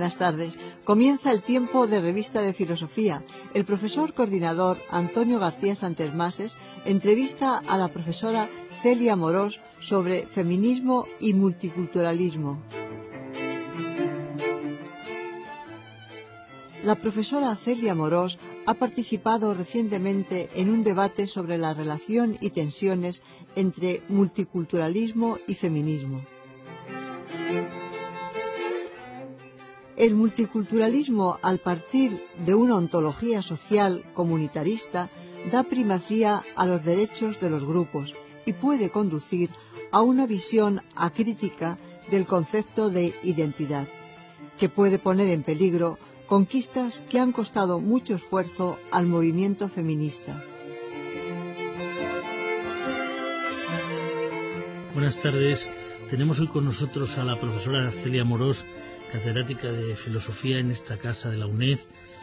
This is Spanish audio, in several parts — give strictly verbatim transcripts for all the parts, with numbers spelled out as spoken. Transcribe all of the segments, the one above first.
buenas tardes. Comienza el tiempo de Revista de Filosofía. El profesor coordinador Antonio García Santesmases entrevista a la profesora Celia Morós sobre feminismo y multiculturalismo. La profesora Celia Morós ha participado recientemente en un debate sobre la relación y tensiones entre multiculturalismo y feminismo. El multiculturalismo, al partir de una ontología social comunitarista, da primacía a los derechos de los grupos y puede conducir a una visión acrítica del concepto de identidad, que puede poner en peligro conquistas que han costado mucho esfuerzo al movimiento feminista. Buenas tardes. Tenemos hoy con nosotros a la profesora Celia Morós, catedrática de Filosofía en esta casa de la UNED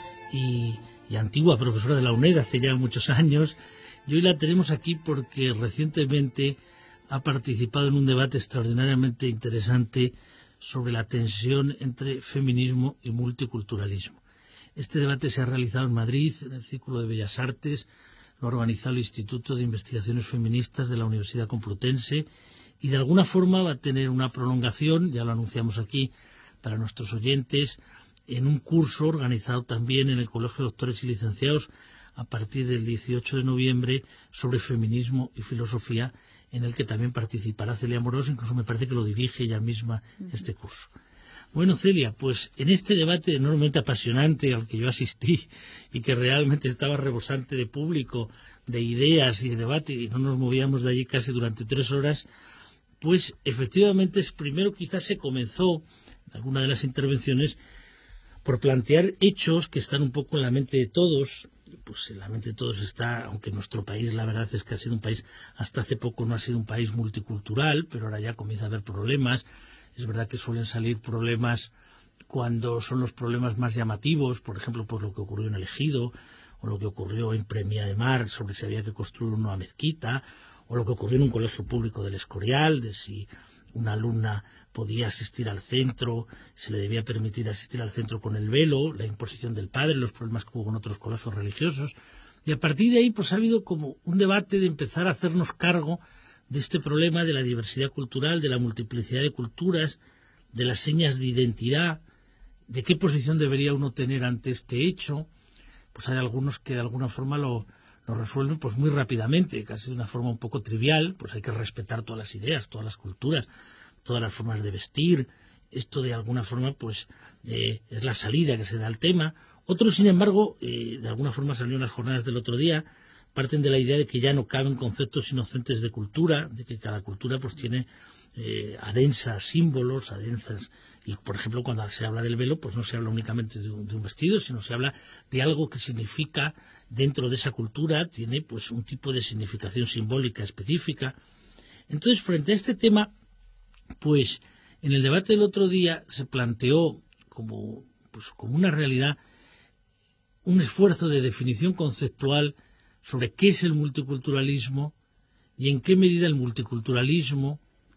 y, y antigua profesora de la UNED hace ya muchos años. Y hoy la tenemos aquí porque recientemente ha participado en un debate extraordinariamente interesante sobre la tensión entre feminismo y multiculturalismo. Este debate se ha realizado en Madrid, en el Círculo de Bellas Artes, lo ha organizado el Instituto de Investigaciones Feministas de la Universidad Complutense y de alguna forma va a tener una prolongación, ya lo anunciamos aquí, para nuestros oyentes, en un curso organizado también en el Colegio de Doctores y Licenciados a partir del dieciocho de noviembre sobre feminismo y filosofía, en el que también participará Celia Morós, incluso me parece que lo dirige ella misma este curso. Bueno, Celia, pues en este debate enormemente apasionante al que yo asistí y que realmente estaba rebosante de público, de ideas y de debate, y no nos movíamos de allí casi durante tres horas, pues efectivamente es, primero quizás se comenzó en alguna de las intervenciones por plantear hechos que están un poco en la mente de todos. Pues en la mente de todos está, aunque nuestro país la verdad es que ha sido un país, hasta hace poco no ha sido un país multicultural, pero ahora ya comienza a haber problemas. Es verdad que suelen salir problemas cuando son los problemas más llamativos, por ejemplo, pues lo que ocurrió en el Ejido, o lo que ocurrió en Premia de Mar sobre si había que construir una mezquita, o lo que ocurrió en un colegio público del Escorial, de si una alumna podía asistir al centro, se le debía permitir asistir al centro con el velo, la imposición del padre, los problemas que hubo con otros colegios religiosos. Y a partir de ahí pues ha habido como un debate de empezar a hacernos cargo de este problema de la diversidad cultural, de la multiplicidad de culturas, de las señas de identidad, de qué posición debería uno tener ante este hecho. Pues hay algunos que de alguna forma lo, lo resuelven pues muy rápidamente, casi de una forma un poco trivial. Pues hay que respetar todas las ideas, todas las culturas, todas las formas de vestir. Esto de alguna forma pues eh, es la salida que se da al tema. Otros, sin embargo, eh, de alguna forma salió en las jornadas del otro día, parten de la idea de que ya no caben conceptos inocentes de cultura, de que cada cultura pues tiene eh, adensas símbolos, adensas, y por ejemplo cuando se habla del velo pues no se habla únicamente de un, de un vestido, sino se habla de algo que significa dentro de esa cultura, tiene pues un tipo de significación simbólica específica. Entonces, frente a este tema, pues en el debate del otro día se planteó como, pues, como una realidad un esfuerzo de definición conceptual sobre qué es el multiculturalismo y en qué medida el multiculturalismo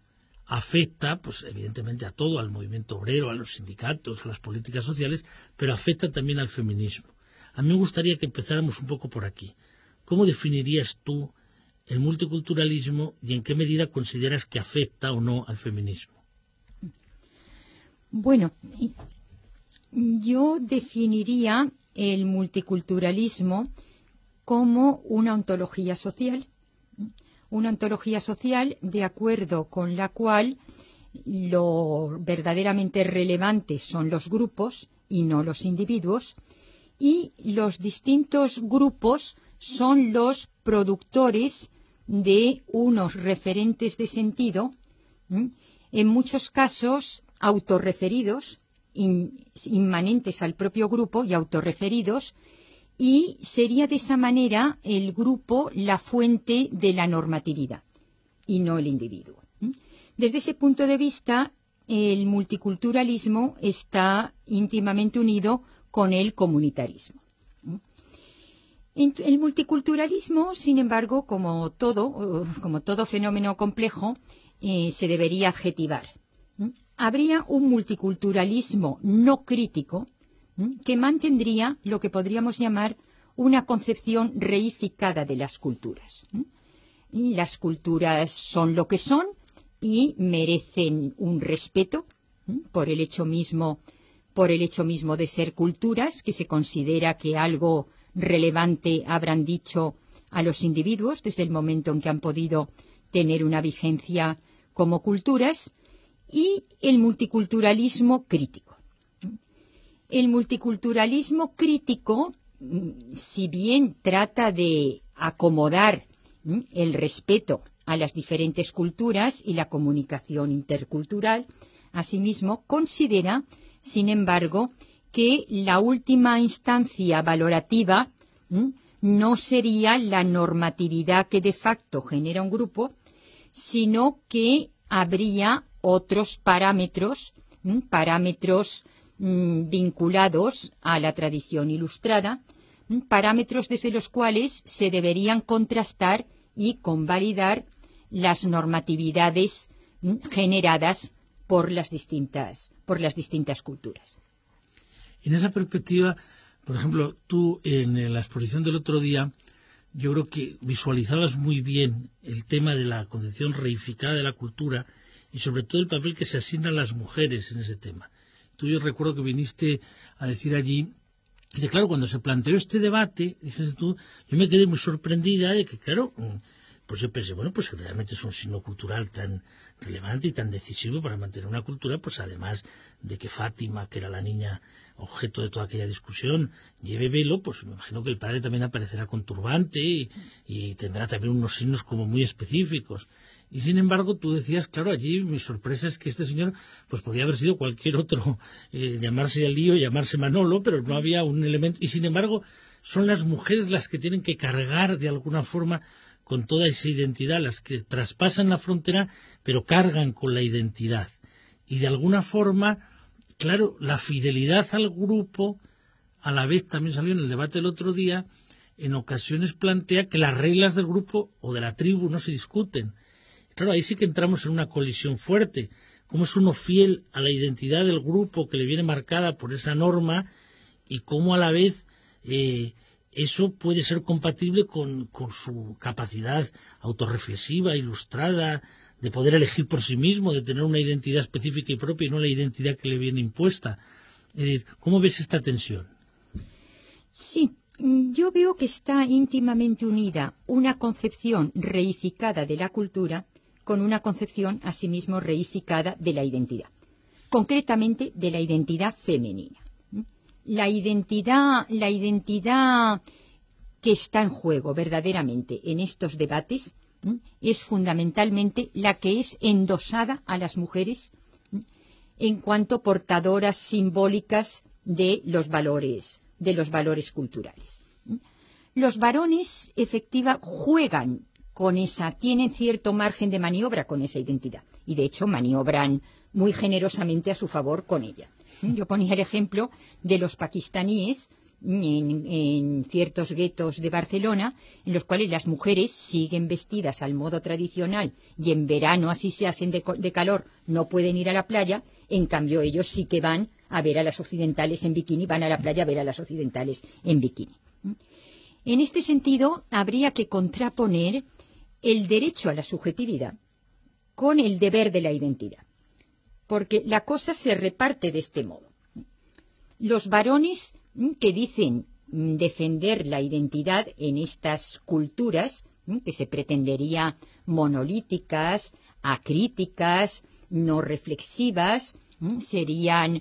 afecta, pues evidentemente a todo, al movimiento obrero, a los sindicatos, a las políticas sociales, pero afecta también al feminismo. A mí me gustaría que empezáramos un poco por aquí. ¿Cómo definirías tú el multiculturalismo y en qué medida consideras que afecta o no al feminismo? Bueno, yo definiría el multiculturalismo como una ontología social, una ontología social de acuerdo con la cual lo verdaderamente relevante son los grupos y no los individuos, y los distintos grupos son los productores de unos referentes de sentido, ¿m? en muchos casos autorreferidos, in, inmanentes al propio grupo y autorreferidos, y sería de esa manera el grupo la fuente de la normatividad y no el individuo. Desde ese punto de vista, el multiculturalismo está íntimamente unido con el comunitarismo. El multiculturalismo, sin embargo, como todo, como todo fenómeno complejo, eh, se debería adjetivar. habría un multiculturalismo no crítico que mantendría lo que podríamos llamar una concepción reificada de las culturas. Las culturas son lo que son y merecen un respeto por el hecho mismo, por el hecho mismo de ser culturas, que se considera que algo relevante habrán dicho a los individuos desde el momento en que han podido tener una vigencia como culturas, y el multiculturalismo crítico. El multiculturalismo crítico, si bien trata de acomodar el respeto a las diferentes culturas y la comunicación intercultural, asimismo considera, sin embargo, que la última instancia valorativa no sería la normatividad que de facto genera un grupo, sino que habría otros parámetros, parámetros mmm, vinculados a la tradición ilustrada, parámetros desde los cuales se deberían contrastar y convalidar las normatividades generadas por las distintas, por las distintas culturas. En esa perspectiva, por ejemplo, tú en la exposición del otro día, yo creo que visualizabas muy bien el tema de la concepción reificada de la cultura y sobre todo el papel que se asigna a las mujeres en ese tema. Tú yo recuerdo que viniste a decir allí, dice, claro, cuando se planteó este debate, dijiste tú, yo me quedé muy sorprendida de que, claro, pues yo pensé, bueno, pues que realmente es un signo cultural tan relevante y tan decisivo para mantener una cultura, pues además de que Fátima, que era la niña objeto de toda aquella discusión, lleve velo, pues me imagino que el padre también aparecerá con turbante y, y tendrá también unos signos como muy específicos. Y sin embargo, tú decías, claro, allí mi sorpresa es que este señor pues podía haber sido cualquier otro, eh, llamarse Alío, llamarse Manolo, pero no había un elemento. Y sin embargo, son las mujeres las que tienen que cargar de alguna forma con toda esa identidad, las que traspasan la frontera, pero cargan con la identidad. Y de alguna forma, claro, la fidelidad al grupo, a la vez también salió en el debate el otro día, en ocasiones plantea que las reglas del grupo o de la tribu no se discuten. Claro, ahí sí que entramos en una colisión fuerte. ¿Cómo es uno fiel a la identidad del grupo que le viene marcada por esa norma y cómo a la vez eh, eso puede ser compatible con, con su capacidad autorreflexiva, ilustrada, de poder elegir por sí mismo, de tener una identidad específica y propia y no la identidad que le viene impuesta? Es decir, ¿cómo ves esta tensión? Sí, yo veo que está íntimamente unida una concepción reificada de la cultura con una concepción asimismo reificada de la identidad, concretamente de la identidad femenina. La identidad, la identidad que está en juego verdaderamente en estos debates es fundamentalmente la que es endosada a las mujeres en cuanto portadoras simbólicas de los valores, de los valores culturales. Los varones, efectiva, juegan con esa, tienen cierto margen de maniobra con esa identidad y de hecho maniobran muy generosamente a su favor con ella. Yo ponía el ejemplo de los pakistaníes en, en ciertos guetos de Barcelona, en los cuales las mujeres siguen vestidas al modo tradicional y en verano, así se hacen de, de calor, no pueden ir a la playa. En cambio ellos sí que van a ver a las occidentales en bikini, van a la playa a ver a las occidentales en bikini. En este sentido, habría que contraponer el derecho a la subjetividad con el deber de la identidad, porque la cosa se reparte de este modo. Los varones que dicen defender la identidad en estas culturas, que se pretendería monolíticas, acríticas, no reflexivas, serían,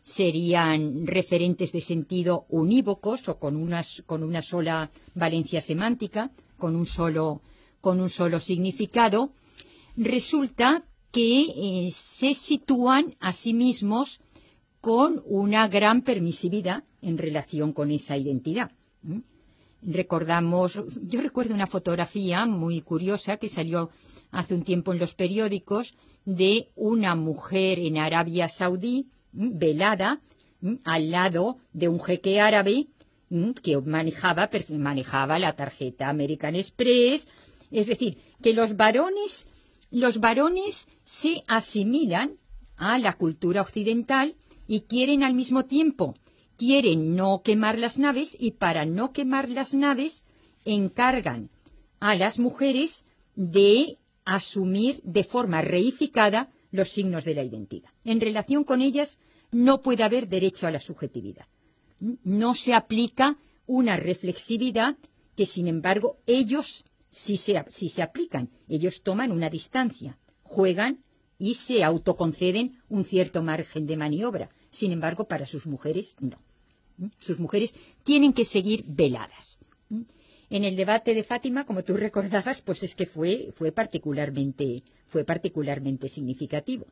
serían referentes de sentido unívocos o con, unas, con una sola valencia semántica, con un solo, con un solo significado. Resulta que eh, se sitúan a sí mismos con una gran permisividad en relación con esa identidad. ¿Mm? Recordamos, yo recuerdo una fotografía muy curiosa que salió hace un tiempo en los periódicos de una mujer en Arabia Saudí, ¿m? velada, ¿m? al lado de un jeque árabe, ¿m? que manejaba, manejaba la tarjeta American Express. Es decir, que los varones, los varones se asimilan a la cultura occidental y quieren al mismo tiempo, quieren no quemar las naves y para no quemar las naves encargan a las mujeres de asumir de forma reificada los signos de la identidad. En relación con ellas no puede haber derecho a la subjetividad. No se aplica una reflexividad que, sin embargo, ellos sí se, sí se aplican. Ellos toman una distancia, juegan y se autoconceden un cierto margen de maniobra. Sin embargo, para sus mujeres, no. Sus mujeres tienen que seguir veladas. En el debate de Fátima, como tú recordabas, pues es que fue, fue, particularmente, fue particularmente significativo.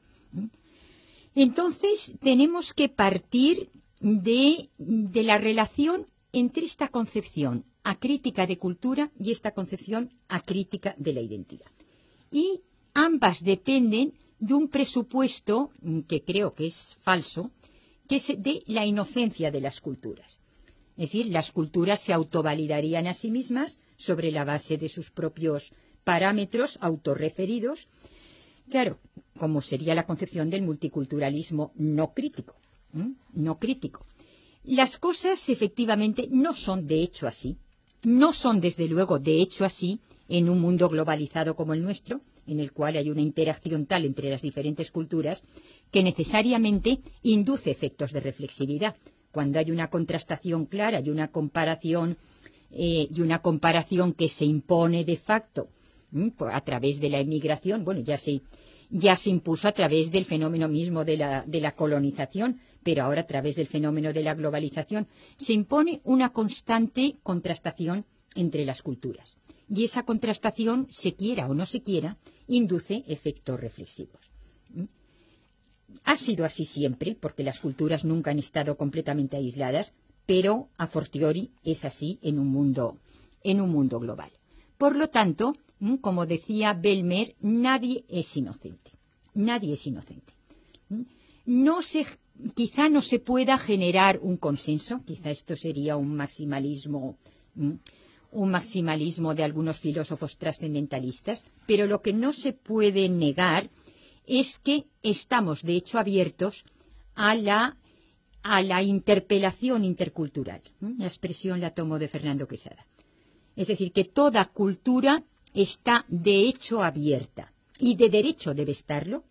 Entonces, tenemos que partir de, de la relación entre esta concepción acrítica de cultura y esta concepción acrítica de la identidad. Y ambas dependen de un presupuesto, que creo que es falso, que es de la inocencia de las culturas. Es decir, las culturas se autovalidarían a sí mismas sobre la base de sus propios parámetros autorreferidos, claro, como sería la concepción del multiculturalismo no crítico, ¿eh? no crítico. Las cosas efectivamente no son de hecho así, no son desde luego de hecho así en un mundo globalizado como el nuestro, en el cual hay una interacción tal entre las diferentes culturas que necesariamente induce efectos de reflexividad. Cuando hay una contrastación clara y una comparación eh, y una comparación que se impone de facto ¿m? a través de la emigración, bueno, ya se ya se impuso a través del fenómeno mismo de la de la colonización, pero ahora a través del fenómeno de la globalización se impone una constante contrastación entre las culturas. Y esa contrastación, se quiera o no se quiera, induce efectos reflexivos. ¿m? Ha sido así siempre, porque las culturas nunca han estado completamente aisladas, pero a fortiori es así en un mundo, en un mundo global. Por lo tanto, como decía Bellmer, nadie es inocente. Nadie es inocente. No se, quizá no se pueda generar un consenso, quizá esto sería un maximalismo, un maximalismo de algunos filósofos trascendentalistas, pero lo que no se puede negar es que estamos, de hecho, abiertos a la, a la interpelación intercultural. La expresión la tomo de Fernando Quesada. Es decir, que toda cultura está, de hecho, abierta, y de derecho debe estarlo,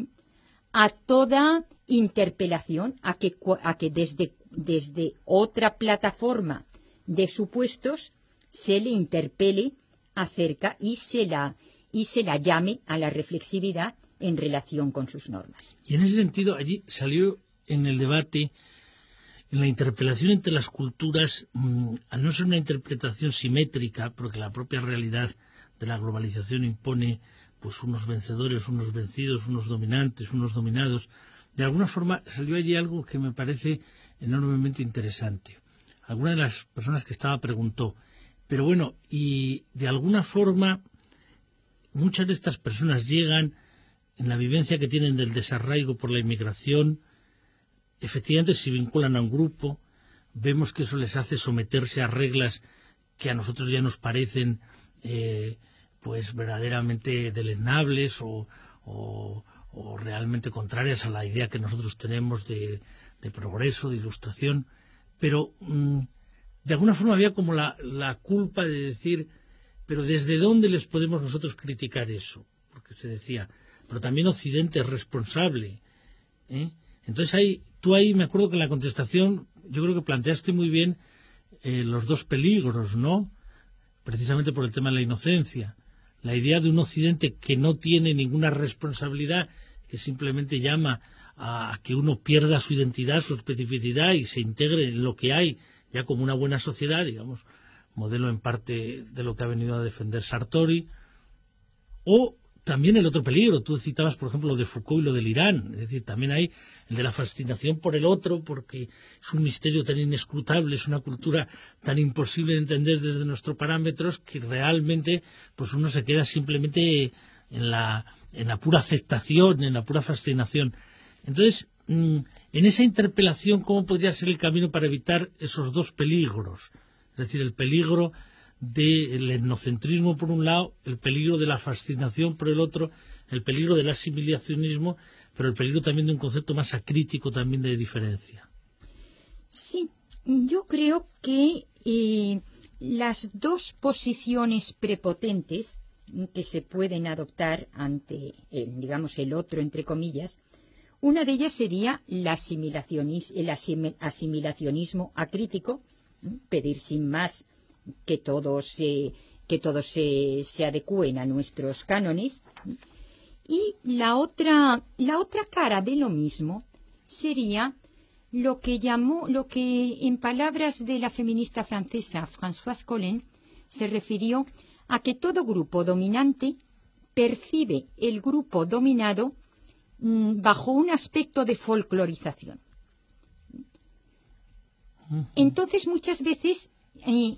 a toda interpelación, a que, a que desde, desde otra plataforma de supuestos se le interpele acerca y se la, y se la llame a la reflexividad en relación con sus normas. Y en ese sentido, allí salió en el debate, en la interpelación entre las culturas, mmm, al no ser una interpretación simétrica, porque la propia realidad de la globalización impone pues unos vencedores, unos vencidos, unos dominantes, unos dominados, de alguna forma salió allí algo que me parece enormemente interesante. Alguna de las personas que estaba preguntó, pero bueno, y de alguna forma muchas de estas personas llegan en la vivencia que tienen del desarraigo por la inmigración, efectivamente se vinculan a un grupo, vemos que eso les hace someterse a reglas que a nosotros ya nos parecen eh, pues verdaderamente deleznables o, o, o realmente contrarias a la idea que nosotros tenemos de, de progreso, de ilustración, pero mmm, de alguna forma había como la, la culpa de decir, pero ¿desde dónde les podemos nosotros criticar eso? Porque se decía, pero también Occidente es responsable, ¿eh? Entonces ahí, tú ahí me acuerdo que en la contestación yo creo que planteaste muy bien eh, los dos peligros, ¿no? Precisamente por el tema de la inocencia. La idea de un Occidente que no tiene ninguna responsabilidad, que simplemente llama a, a que uno pierda su identidad, su especificidad y se integre en lo que hay, ya como una buena sociedad, digamos, modelo en parte de lo que ha venido a defender Sartori, o también el otro peligro, tú citabas por ejemplo lo de Foucault y lo del Irán, es decir, también hay el de la fascinación por el otro, porque es un misterio tan inescrutable, es una cultura tan imposible de entender desde nuestros parámetros que realmente pues uno se queda simplemente en la, en la pura aceptación, en la pura fascinación. Entonces, en esa interpelación, ¿cómo podría ser el camino para evitar esos dos peligros? Es decir, el peligro del etnocentrismo por un lado, el peligro de la fascinación por el otro, el peligro del asimilacionismo, pero el peligro también de un concepto más acrítico también de diferencia. Sí, yo creo que eh, las dos posiciones prepotentes que se pueden adoptar ante, el, digamos, el otro, entre comillas, una de ellas sería la asimilacionis, el asimilacionismo acrítico, pedir sin más que todos, se, que todos se, se adecúen a nuestros cánones. Y la otra, la otra cara de lo mismo sería lo que llamó, lo que en palabras de la feminista francesa Françoise Colin se refirió a que todo grupo dominante percibe el grupo dominado mmm, bajo un aspecto de folclorización. Entonces muchas veces eh,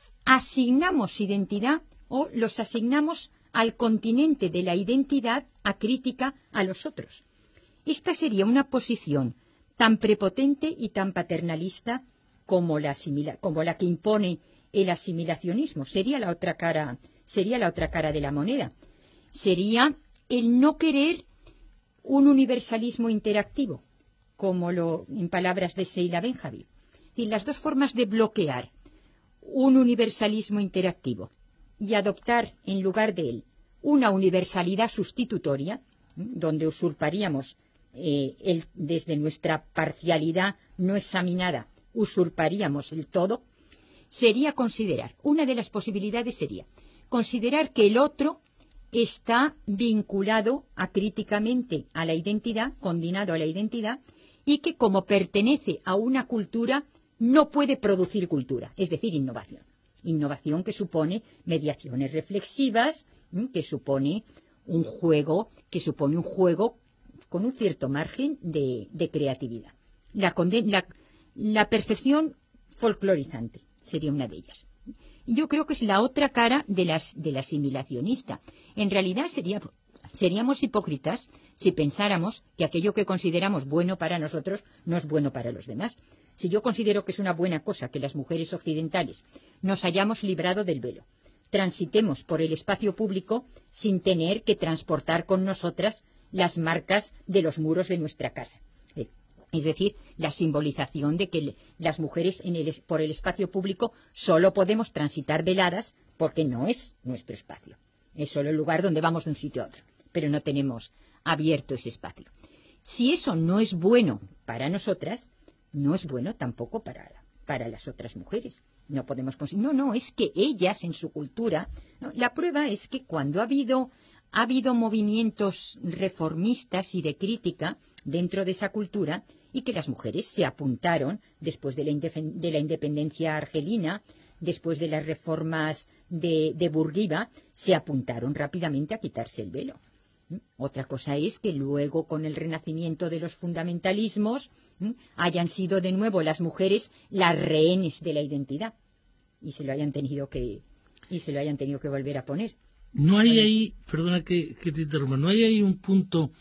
asignamos identidad o los asignamos al continente de la identidad acrítica a los otros. Esta sería una posición tan prepotente y tan paternalista como la, asimila, como la que impone el asimilacionismo. Sería la otra cara, sería la otra cara de la moneda. Sería el no querer un universalismo interactivo, como lo en palabras de Sheila Benjamin. Y las dos formas de bloquear un universalismo interactivo y adoptar en lugar de él una universalidad sustitutoria, donde usurparíamos eh, el, desde nuestra parcialidad no examinada, usurparíamos el todo, sería considerar, una de las posibilidades sería considerar que el otro está vinculado acríticamente a la identidad, condenado a la identidad, y que como pertenece a una cultura no puede producir cultura, es decir, innovación. Innovación que supone mediaciones reflexivas, que supone un juego, que supone un juego con un cierto margen de, de creatividad. La, la, la percepción folclorizante sería una de ellas. Yo creo que es la otra cara de las, del asimilacionista. En realidad sería, seríamos hipócritas si pensáramos que aquello que consideramos bueno para nosotros no es bueno para los demás. Si yo considero que es una buena cosa que las mujeres occidentales nos hayamos librado del velo, transitemos por el espacio público sin tener que transportar con nosotras las marcas de los muros de nuestra casa. Es decir, la simbolización de que las mujeres en el, por el espacio público solo podemos transitar veladas porque no es nuestro espacio. Es solo el lugar donde vamos de un sitio a otro, pero no tenemos abierto ese espacio. Si eso no es bueno para nosotras, no es bueno tampoco para, para las otras mujeres. No podemos conseguir. No, no, es que ellas en su cultura. No, la prueba es que cuando ha habido, ha habido movimientos reformistas y de crítica dentro de esa cultura, y que las mujeres se apuntaron después de la, de la independencia argelina, después de las reformas de, de Bourguiba, se apuntaron rápidamente a quitarse el velo. Otra cosa es que luego, con el renacimiento de los fundamentalismos, hayan sido de nuevo las mujeres las rehenes de la identidad y se lo hayan tenido que y se lo hayan tenido que volver a poner. No hay ahí, perdona que, que te interrumpa, no hay ahí un punto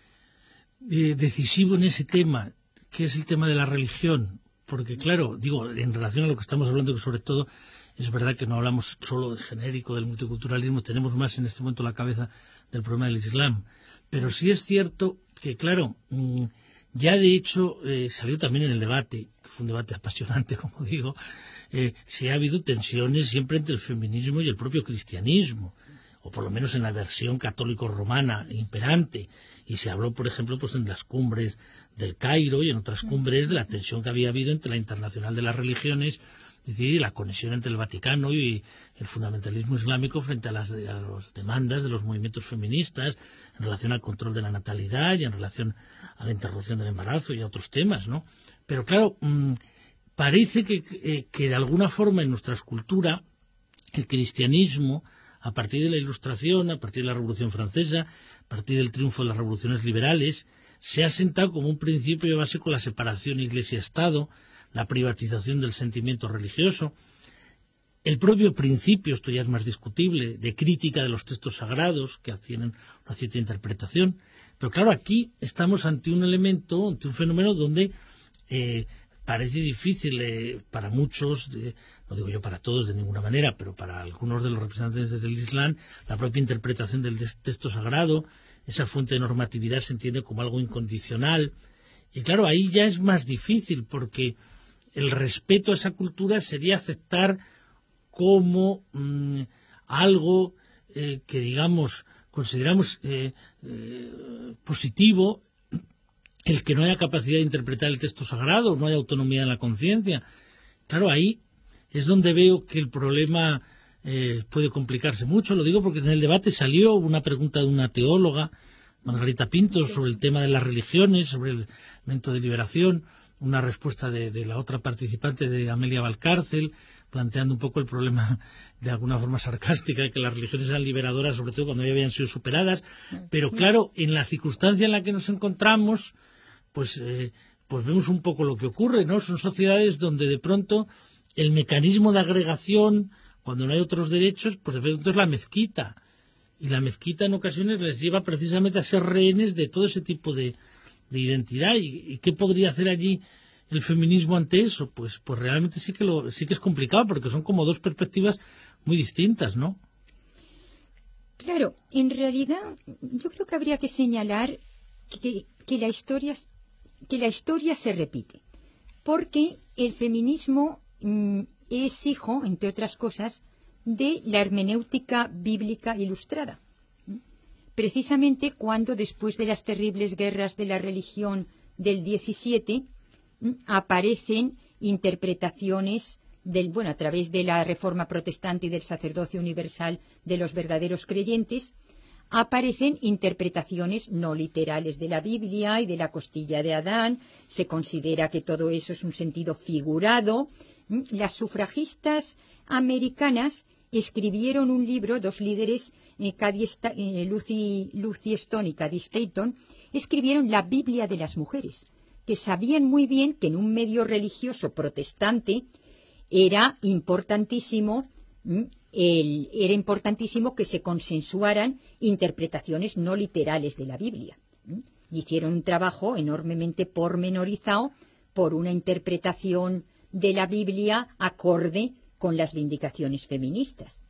eh, decisivo en ese tema, que es el tema de la religión, porque claro, digo, en relación a lo que estamos hablando, que sobre todo es verdad que no hablamos solo de genérico del multiculturalismo, tenemos más en este momento la cabeza del problema del Islam, pero sí es cierto que, claro, ya de hecho eh, salió también en el debate, que fue un debate apasionante, como digo, eh, sí ha habido tensiones siempre entre el feminismo y el propio cristianismo, o por lo menos en la versión católico-romana imperante, y se habló, por ejemplo, pues en las cumbres del Cairo y en otras cumbres de la tensión que había habido entre la Internacional de las Religiones, es decir, la conexión entre el Vaticano y el fundamentalismo islámico frente a las, a las demandas de los movimientos feministas en relación al control de la natalidad y en relación a la interrupción del embarazo y a otros temas, ¿no? Pero claro, mmm, parece que, eh, que de alguna forma en nuestra cultura el cristianismo, a partir de la Ilustración, a partir de la Revolución Francesa, a partir del triunfo de las revoluciones liberales, se ha sentado como un principio de base con la separación Iglesia-Estado, la privatización del sentimiento religioso, el propio principio, esto ya es más discutible, de crítica de los textos sagrados que tienen una cierta interpretación. Pero claro, aquí estamos ante un elemento, ante un fenómeno donde eh, parece difícil eh, para muchos, de, no digo yo para todos de ninguna manera, pero para algunos de los representantes del Islam, la propia interpretación del texto sagrado, esa fuente de normatividad se entiende como algo incondicional. Y claro, ahí ya es más difícil, porque el respeto a esa cultura sería aceptar como mmm, algo eh, que, digamos, consideramos eh, eh, positivo, el que no haya capacidad de interpretar el texto sagrado, no haya autonomía en la conciencia. Claro, ahí es donde veo que el problema eh, puede complicarse mucho. Lo digo porque en el debate salió una pregunta de una teóloga, Margarita Pinto, sobre el tema de las religiones, sobre el momento de liberación, una respuesta de, de la otra participante, de Amelia Valcárcel, planteando un poco el problema de alguna forma sarcástica de que las religiones eran liberadoras, sobre todo cuando ya habían sido superadas. Pero claro, en la circunstancia en la que nos encontramos, pues, eh, pues vemos un poco lo que ocurre, ¿no? Son sociedades donde de pronto el mecanismo de agregación, cuando no hay otros derechos, pues de pronto es la mezquita. Y la mezquita en ocasiones les lleva precisamente a ser rehenes de todo ese tipo de, de identidad. ¿Y, y qué podría hacer allí el feminismo ante eso? Pues, pues realmente sí que lo, sí que es complicado, porque son como dos perspectivas muy distintas, ¿no? Claro, en realidad yo creo que habría que señalar que, que la historia que la historia se repite, porque el feminismo mmm, es hijo, entre otras cosas, de la hermenéutica bíblica ilustrada. Precisamente cuando, después de las terribles guerras de la religión del diecisiete, aparecen interpretaciones del, bueno, a través de la Reforma Protestante y del sacerdocio universal de los verdaderos creyentes, aparecen interpretaciones no literales de la Biblia y de la costilla de Adán. Se considera que todo eso es un sentido figurado. Las sufragistas americanas escribieron un libro, dos líderes, eh, eh, Lucy, Lucy Stone y Cady Stanton, escribieron la Biblia de las mujeres, que sabían muy bien que en un medio religioso protestante era importantísimo, el, era importantísimo que se consensuaran interpretaciones no literales de la Biblia. Y hicieron un trabajo enormemente pormenorizado por una interpretación de la Biblia acorde con las vindicaciones feministas.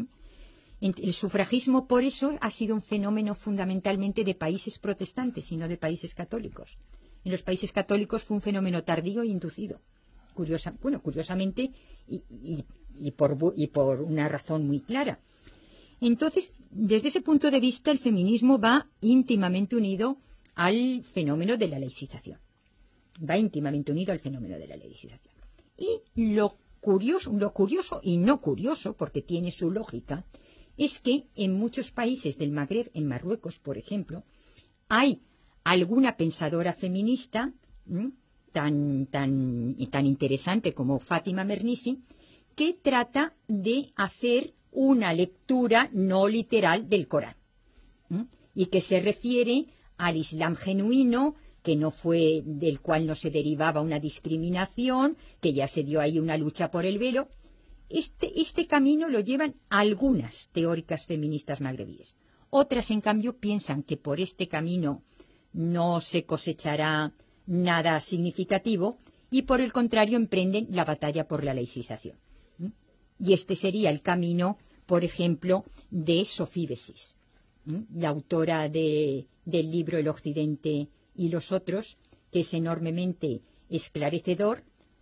El sufragismo, por eso, ha sido un fenómeno fundamentalmente de países protestantes y no de países católicos. En los países católicos fue un fenómeno tardío e inducido. Curiosa, bueno, curiosamente, y, y, y, por, y por una razón muy clara. Entonces, desde ese punto de vista, el feminismo va íntimamente unido al fenómeno de la laicización. Va íntimamente unido al fenómeno de la laicización. Y lo curioso, lo curioso y no curioso, porque tiene su lógica, es que en muchos países del Magreb, en Marruecos, por ejemplo, hay alguna pensadora feminista ¿m? tan tan tan interesante como Fátima Mernissi, que trata de hacer una lectura no literal del Corán, ¿m? y que se refiere al Islam genuino, que no fue, del cual no se derivaba una discriminación, que ya se dio ahí una lucha por el velo. Este, este camino lo llevan algunas teóricas feministas magrebíes. Otras, en cambio, piensan que por este camino no se cosechará nada significativo y, por el contrario, emprenden la batalla por la laicización. Y este sería el camino, por ejemplo, de Sophie Bessis, la autora de, del libro El Occidente y los otros, que es enormemente esclarecedor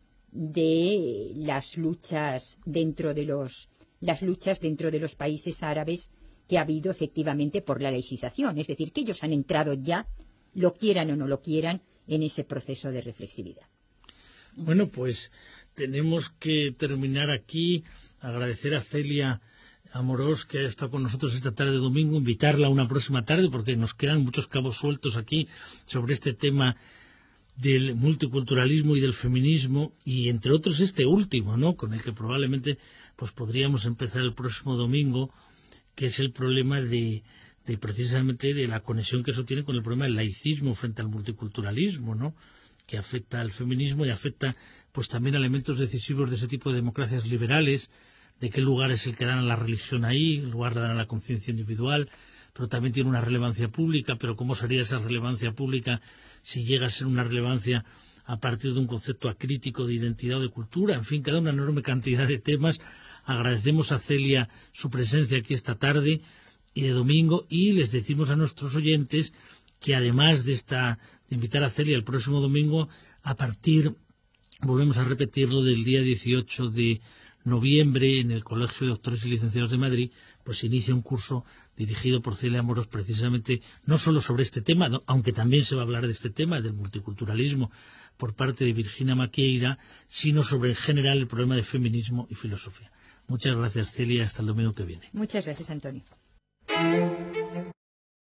de las luchas dentro de los las luchas dentro de los países árabes que ha habido efectivamente por la laicización, es decir, que ellos han entrado ya, lo quieran o no lo quieran, en ese proceso de reflexividad. Bueno, pues tenemos que terminar aquí. Agradecer a Celia Amorós, que ha estado con nosotros esta tarde de domingo, invitarla a una próxima tarde, porque nos quedan muchos cabos sueltos aquí sobre este tema del multiculturalismo y del feminismo, y entre otros este último, ¿no?, con el que probablemente pues podríamos empezar el próximo domingo, que es el problema de, de precisamente de la conexión que eso tiene con el problema del laicismo frente al multiculturalismo, ¿no?, que afecta al feminismo y afecta pues también a elementos decisivos de ese tipo de democracias liberales, de qué lugar es el que dan a la religión ahí, el lugar que dan a la conciencia individual, pero también tiene una relevancia pública. Pero ¿cómo sería esa relevancia pública si llega a ser una relevancia a partir de un concepto acrítico de identidad o de cultura? En fin, queda una enorme cantidad de temas. Agradecemos a Celia su presencia aquí esta tarde y de domingo, y les decimos a nuestros oyentes que además de esta de invitar a Celia el próximo domingo, a partir, volvemos a repetirlo, del día dieciocho de noviembre en el Colegio de Doctores y Licenciados de Madrid, pues se inicia un curso dirigido por Celia Amorós precisamente no solo sobre este tema, no, aunque también se va a hablar de este tema, del multiculturalismo, por parte de Virginia Maquieira, sino sobre en general el problema de feminismo y filosofía. Muchas gracias, Celia, hasta el domingo que viene. Muchas gracias, Antonio.